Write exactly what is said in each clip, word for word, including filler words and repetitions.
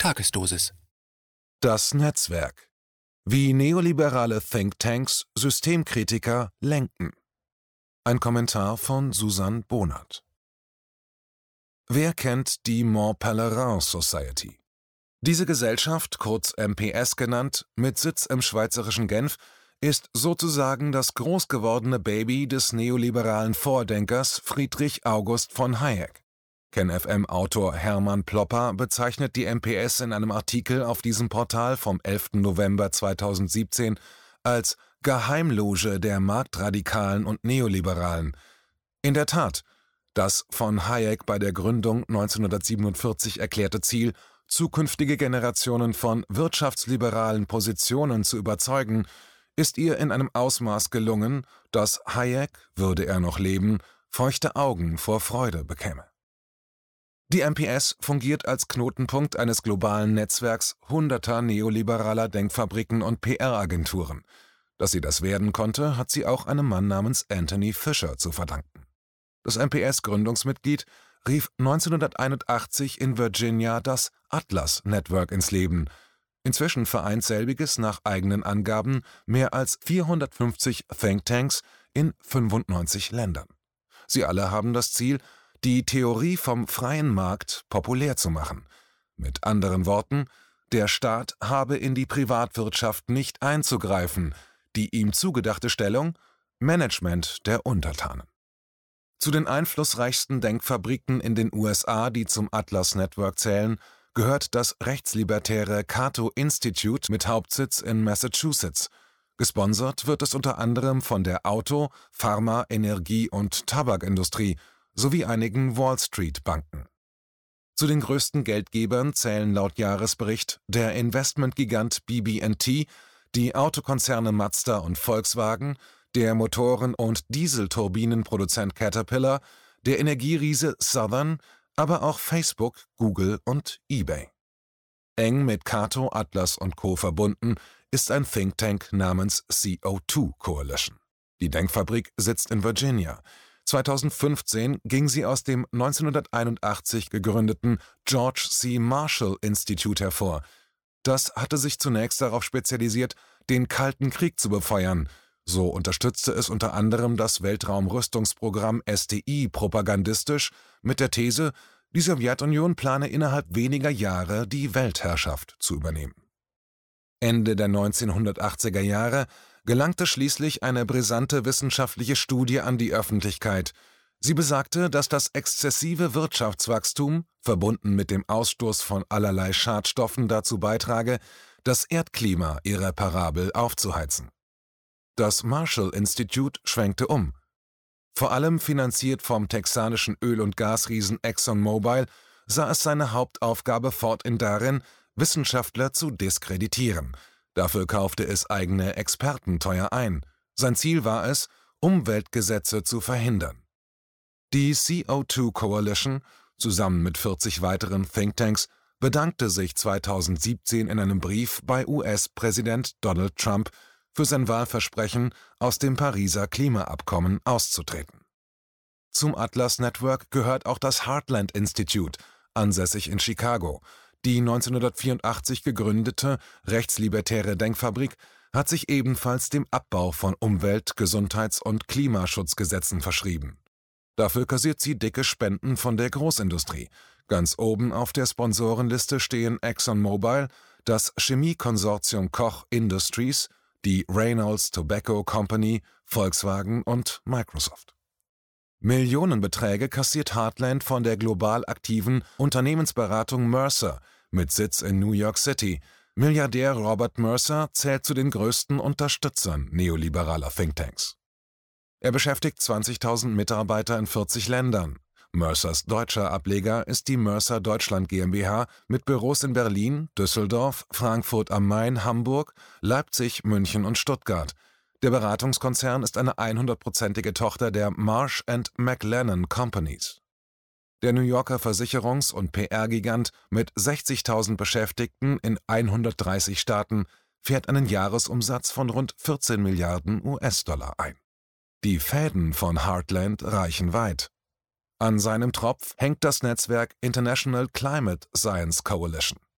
Tagesdosis. Das Netzwerk. Wie neoliberale Thinktanks Systemkritiker lenken. Ein Kommentar von Susanne Bonert. Wer kennt die Mont Pelerin Society? Diese Gesellschaft, kurz M P S genannt, mit Sitz im schweizerischen Genf, ist sozusagen das groß gewordene Baby des neoliberalen Vordenkers Friedrich August von Hayek. KenFM-Autor Hermann Plopper bezeichnet die M P S in einem Artikel auf diesem Portal vom elften November zweitausendsiebzehn als Geheimloge der Marktradikalen und Neoliberalen. In der Tat, das von Hayek bei der Gründung neunzehnhundertsiebenundvierzig erklärte Ziel, zukünftige Generationen von wirtschaftsliberalen Positionen zu überzeugen, ist ihr in einem Ausmaß gelungen, dass Hayek, würde er noch leben, feuchte Augen vor Freude bekäme. Die M P S fungiert als Knotenpunkt eines globalen Netzwerks hunderter neoliberaler Denkfabriken und P R-Agenturen. Dass sie das werden konnte, hat sie auch einem Mann namens Anthony Fisher zu verdanken. Das M P S-Gründungsmitglied rief neunzehnhunderteinundachtzig in Virginia das Atlas Network ins Leben. Inzwischen vereint selbiges nach eigenen Angaben mehr als vierhundertfünfzig Thinktanks in fünfundneunzig Ländern. Sie alle haben das Ziel, die Theorie vom freien Markt populär zu machen. Mit anderen Worten, der Staat habe in die Privatwirtschaft nicht einzugreifen, die ihm zugedachte Stellung: Management der Untertanen. Zu den einflussreichsten Denkfabriken in den U S A, die zum Atlas Network zählen, gehört das rechtslibertäre Cato Institute mit Hauptsitz in Massachusetts. Gesponsert wird es unter anderem von der Auto-, Pharma-, Energie- und Tabakindustrie sowie einigen Wall-Street-Banken. Zu den größten Geldgebern zählen laut Jahresbericht der Investmentgigant B B und T, die Autokonzerne Mazda und Volkswagen, der Motoren- und Dieselturbinenproduzent Caterpillar, der Energieriese Southern, aber auch Facebook, Google und eBay. Eng mit Cato, Atlas und Co. verbunden ist ein Think Tank namens C O zwei Coalition. Die Denkfabrik sitzt in Virginia. zweitausendfünfzehn ging sie aus dem neunzehnhunderteinundachtzig gegründeten George C. Marshall Institute hervor. Das hatte sich zunächst darauf spezialisiert, den Kalten Krieg zu befeuern. So unterstützte es unter anderem das Weltraumrüstungsprogramm S D I propagandistisch mit der These, die Sowjetunion plane innerhalb weniger Jahre die Weltherrschaft zu übernehmen. Ende der neunzehnhundertachtziger Jahre gelangte schließlich eine brisante wissenschaftliche Studie an die Öffentlichkeit. Sie besagte, dass das exzessive Wirtschaftswachstum, verbunden mit dem Ausstoß von allerlei Schadstoffen, dazu beitrage, das Erdklima irreparabel aufzuheizen. Das Marshall Institute schwenkte um. Vor allem finanziert vom texanischen Öl- und Gasriesen ExxonMobil, sah es seine Hauptaufgabe fortan darin, Wissenschaftler zu diskreditieren. Dafür kaufte es eigene Experten teuer ein. Sein Ziel war es, Umweltgesetze zu verhindern. Die C O zwei Coalition, zusammen mit vierzig weiteren Thinktanks, bedankte sich zweitausendsiebzehn in einem Brief bei U S-Präsident Donald Trump für sein Wahlversprechen, aus dem Pariser Klimaabkommen auszutreten. Zum Atlas Network gehört auch das Heartland Institute, ansässig in Chicago. Die neunzehnhundertvierundachtzig gegründete rechtslibertäre Denkfabrik hat sich ebenfalls dem Abbau von Umwelt-, Gesundheits- und Klimaschutzgesetzen verschrieben. Dafür kassiert sie dicke Spenden von der Großindustrie. Ganz oben auf der Sponsorenliste stehen ExxonMobil, das Chemiekonsortium Koch Industries, die Reynolds Tobacco Company, Volkswagen und Microsoft. Millionenbeträge kassiert Heartland von der global aktiven Unternehmensberatung Mercer mit Sitz in New York City. Milliardär Robert Mercer zählt zu den größten Unterstützern neoliberaler Thinktanks. Er beschäftigt zwanzigtausend Mitarbeiter in vierzig Ländern. Mercers deutscher Ableger ist die Mercer Deutschland GmbH mit Büros in Berlin, Düsseldorf, Frankfurt am Main, Hamburg, Leipzig, München und Stuttgart. Der Beratungskonzern ist eine hundertprozentige Tochter der Marsh and McLennan Companies. Der New Yorker Versicherungs- und P R-Gigant mit sechzigtausend Beschäftigten in hundertdreißig Staaten fährt einen Jahresumsatz von rund vierzehn Milliarden U S-Dollar ein. Die Fäden von Heartland reichen weit. An seinem Tropf hängt das Netzwerk International Climate Science Coalition.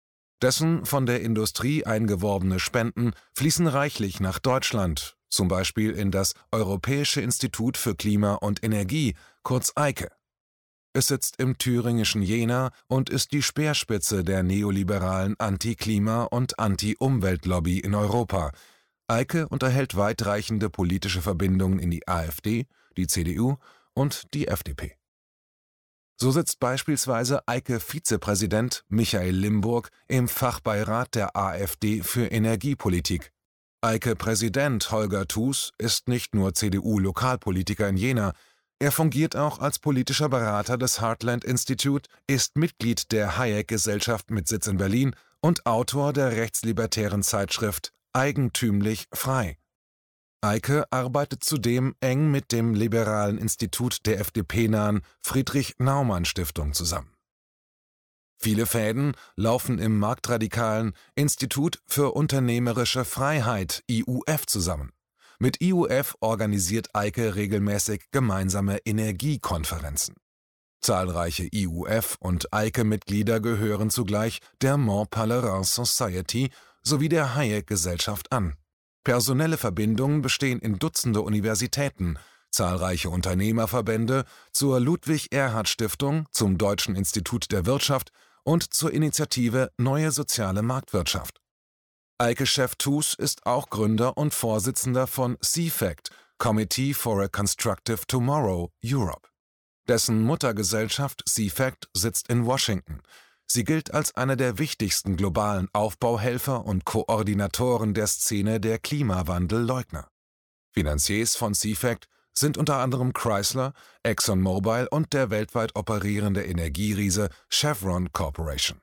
Dessen von der Industrie eingeworbene Spenden fließen reichlich nach Deutschland, zum Beispiel in das Europäische Institut für Klima und Energie, kurz EIKE. Es sitzt im thüringischen Jena und ist die Speerspitze der neoliberalen Anti-Klima- und Anti-Umwelt-Lobby in Europa. EIKE unterhält weitreichende politische Verbindungen in die AfD, die C D U und die F D P. So sitzt beispielsweise EIKE-Vizepräsident Michael Limburg im Fachbeirat der AfD für Energiepolitik. EIKE-Präsident Holger Thus ist nicht nur C D U-Lokalpolitiker in Jena, er fungiert auch als politischer Berater des Heartland Institute, ist Mitglied der Hayek-Gesellschaft mit Sitz in Berlin und Autor der rechtslibertären Zeitschrift Eigentümlich Frei. EIKE arbeitet zudem eng mit dem liberalen Institut der F D P-nahen Friedrich-Naumann-Stiftung zusammen. Viele Fäden laufen im marktradikalen Institut für unternehmerische Freiheit I U F zusammen. Mit I U F organisiert EIKE regelmäßig gemeinsame Energiekonferenzen. Zahlreiche I U F- und EIKE-Mitglieder gehören zugleich der Mont Pelerin Society sowie der Hayek-Gesellschaft an. Personelle Verbindungen bestehen in Dutzende Universitäten, zahlreiche Unternehmerverbände, zur Ludwig-Erhard-Stiftung, zum Deutschen Institut der Wirtschaft und zur Initiative Neue Soziale Marktwirtschaft. EIKE-Chef Thus ist auch Gründer und Vorsitzender von C FACT, Committee for a Constructive Tomorrow, Europe. Dessen Muttergesellschaft C FACT sitzt in Washington. Sie gilt als einer der wichtigsten globalen Aufbauhelfer und Koordinatoren der Szene der Klimawandelleugner. Finanziers von C FACT sind unter anderem Chrysler, ExxonMobil und der weltweit operierende Energieriese Chevron Corporation.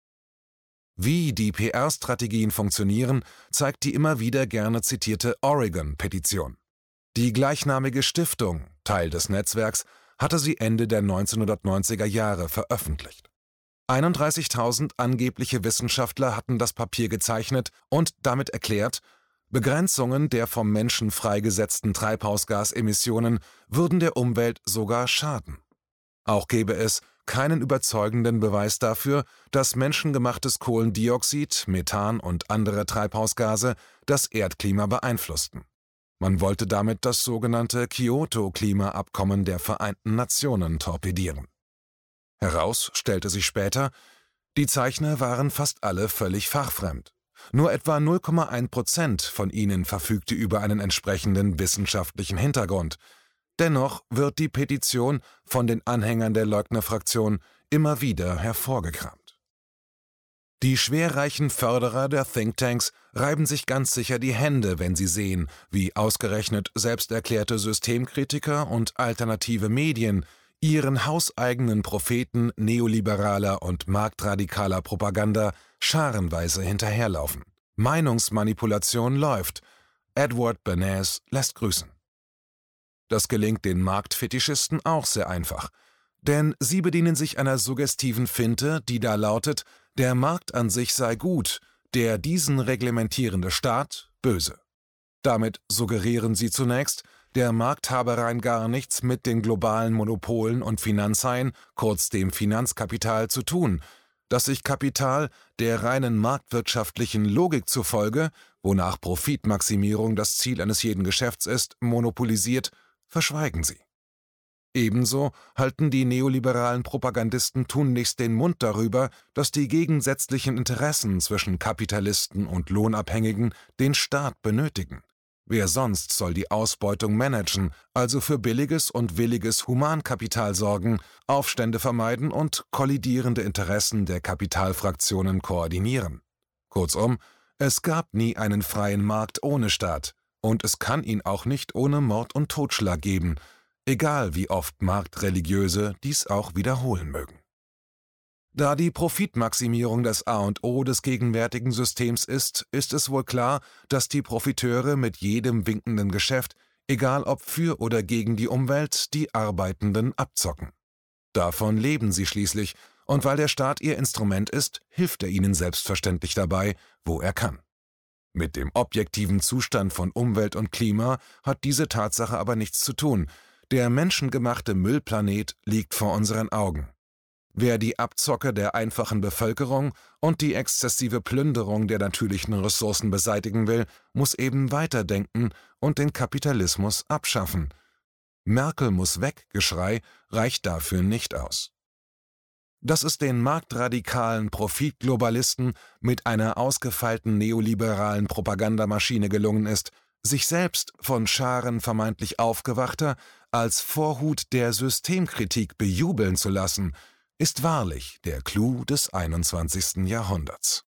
Wie die P R-Strategien funktionieren, zeigt die immer wieder gerne zitierte Oregon-Petition. Die gleichnamige Stiftung, Teil des Netzwerks, hatte sie Ende der neunzehnhundertneunziger Jahre veröffentlicht. einunddreißigtausend angebliche Wissenschaftler hatten das Papier gezeichnet und damit erklärt, Begrenzungen der vom Menschen freigesetzten Treibhausgasemissionen würden der Umwelt sogar schaden. Auch gäbe es keinen überzeugenden Beweis dafür, dass menschengemachtes Kohlendioxid, Methan und andere Treibhausgase das Erdklima beeinflussten. Man wollte damit das sogenannte Kyoto-Klimaabkommen der Vereinten Nationen torpedieren. Heraus stellte sich später, die Zeichner waren fast alle völlig fachfremd. Nur etwa null Komma eins Prozent von ihnen verfügte über einen entsprechenden wissenschaftlichen Hintergrund. Dennoch wird die Petition von den Anhängern der Leugnerfraktion immer wieder hervorgekramt. Die schwerreichen Förderer der Thinktanks reiben sich ganz sicher die Hände, wenn sie sehen, wie ausgerechnet selbsterklärte Systemkritiker und alternative Medien ihren hauseigenen Propheten neoliberaler und marktradikaler Propaganda scharenweise hinterherlaufen. Meinungsmanipulation läuft. Edward Bernays lässt grüßen. Das gelingt den Marktfetischisten auch sehr einfach, denn sie bedienen sich einer suggestiven Finte, die da lautet, der Markt an sich sei gut, der diesen reglementierende Staat böse. Damit suggerieren sie zunächst, der Markt habe rein gar nichts mit den globalen Monopolen und Finanzhaien, kurz dem Finanzkapital, zu tun, dass sich Kapital der reinen marktwirtschaftlichen Logik zufolge, wonach Profitmaximierung das Ziel eines jeden Geschäfts ist, monopolisiert, verschweigen sie. Ebenso halten die neoliberalen Propagandisten tunlichst den Mund darüber, dass die gegensätzlichen Interessen zwischen Kapitalisten und Lohnabhängigen den Staat benötigen. Wer sonst soll die Ausbeutung managen, also für billiges und williges Humankapital sorgen, Aufstände vermeiden und kollidierende Interessen der Kapitalfraktionen koordinieren? Kurzum, es gab nie einen freien Markt ohne Staat, und es kann ihn auch nicht ohne Mord und Totschlag geben, egal wie oft Marktreligiöse dies auch wiederholen mögen. Da die Profitmaximierung das A und O des gegenwärtigen Systems ist, ist es wohl klar, dass die Profiteure mit jedem winkenden Geschäft, egal ob für oder gegen die Umwelt, die Arbeitenden abzocken. Davon leben sie schließlich, und weil der Staat ihr Instrument ist, hilft er ihnen selbstverständlich dabei, wo er kann. Mit dem objektiven Zustand von Umwelt und Klima hat diese Tatsache aber nichts zu tun. Der menschengemachte Müllplanet liegt vor unseren Augen. Wer die Abzocke der einfachen Bevölkerung und die exzessive Plünderung der natürlichen Ressourcen beseitigen will, muss eben weiterdenken und den Kapitalismus abschaffen. Merkel muss weg Geschrei reicht dafür nicht aus. Dass es den marktradikalen Profitglobalisten mit einer ausgefeilten neoliberalen Propagandamaschine gelungen ist, sich selbst von Scharen vermeintlich Aufgewachter als Vorhut der Systemkritik bejubeln zu lassen, ist wahrlich der Clou des einundzwanzigsten Jahrhunderts.